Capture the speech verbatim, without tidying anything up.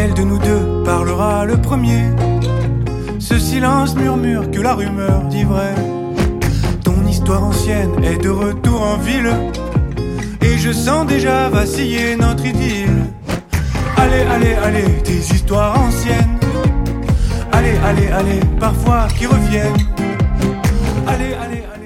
Lequel de nous deux parlera le premier? Ce silence murmure que la rumeur dit vrai. Ton histoire ancienne est de retour en ville, et je sens déjà vaciller notre idylle. Allez, allez, allez, tes histoires anciennes. Allez, allez, allez, parfois qui reviennent. Allez, allez, allez.